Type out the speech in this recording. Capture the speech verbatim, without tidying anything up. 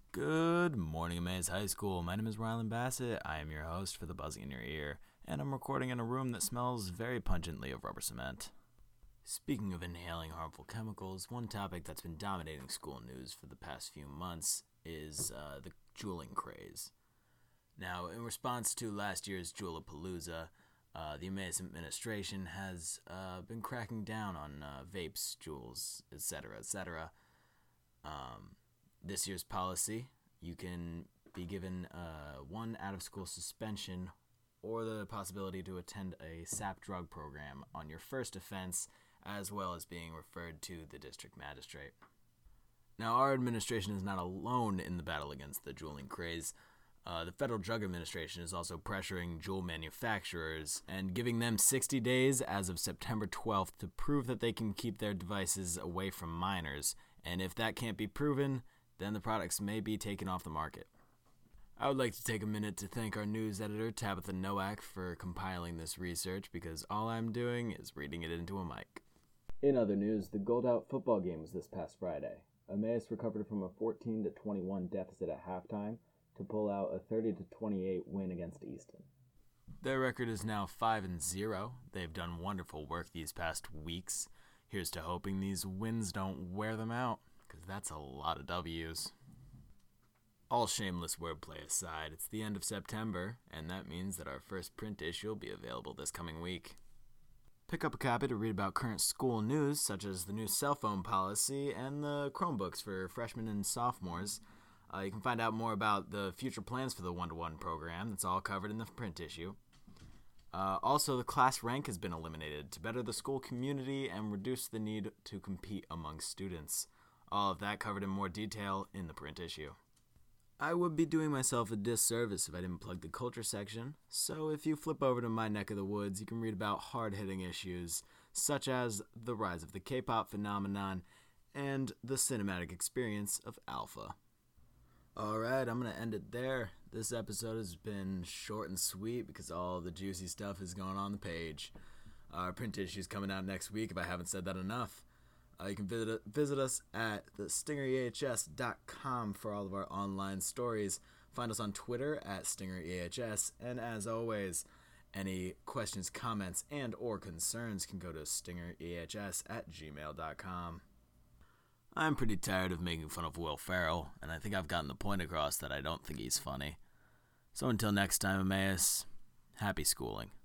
Good morning, Emmaus High School. My name is Rylan Bassett. I am your host for The Buzzing in Your Ear, and I'm recording in a room that smells very pungently of rubber cement. Speaking of inhaling harmful chemicals, one topic that's been dominating school news for the past few months is uh, the juuling craze. Now, in response to last year's Juulapalooza, uh, the Emmaus administration has uh, been cracking down on uh, vapes, Juuls, et cetera, et cetera. Um, this year's policy, you can be given uh, one out-of-school suspension or the possibility to attend a S A P drug program on your first offense, as well as being referred to the district magistrate. Now, our administration is not alone in the battle against the juuling craze. Uh, the Federal Drug Administration is also pressuring Juul manufacturers and giving them sixty days as of September twelfth to prove that they can keep their devices away from minors, and if that can't be proven, then the products may be taken off the market. I would like to take a minute to thank our news editor, Tabitha Nowak, for compiling this research, because all I'm doing is reading it into a mic. In other news, the Gold Out football game was this past Friday. Emmaus recovered from a fourteen to twenty-one deficit at halftime to pull out a thirty to twenty-eight win against Easton. Their record is now five and zero. They've done wonderful work these past weeks. Here's to hoping these wins don't wear them out, because that's a lot of W's. All shameless wordplay aside, it's the end of September, and that means that our first print issue will be available this coming week. Pick up a copy to read about current school news, such as the new cell phone policy and the Chromebooks for freshmen and sophomores. Uh, you can find out more about the future plans for the one-to-one program. That's all covered in the print issue. Uh, also, the class rank has been eliminated to better the school community and reduce the need to compete among students. All of that covered in more detail in the print issue. I would be doing myself a disservice if I didn't plug the culture section, so if you flip over to my neck of the woods, you can read about hard-hitting issues such as the rise of the K-pop phenomenon and the cinematic experience of Alpha. Alright, I'm going to end it there. This episode has been short and sweet because all the juicy stuff is going on the page. Our print issue is coming out next week if I haven't said that enough. Uh, you can visit, visit us at the stinger e h s dot com for all of our online stories. Find us on Twitter at stinger e h s. And as always, any questions, comments, and or concerns can go to stinger e h s at gmail dot com. I'm pretty tired of making fun of Will Ferrell, and I think I've gotten the point across that I don't think he's funny. So until next time, Emmaus, happy schooling.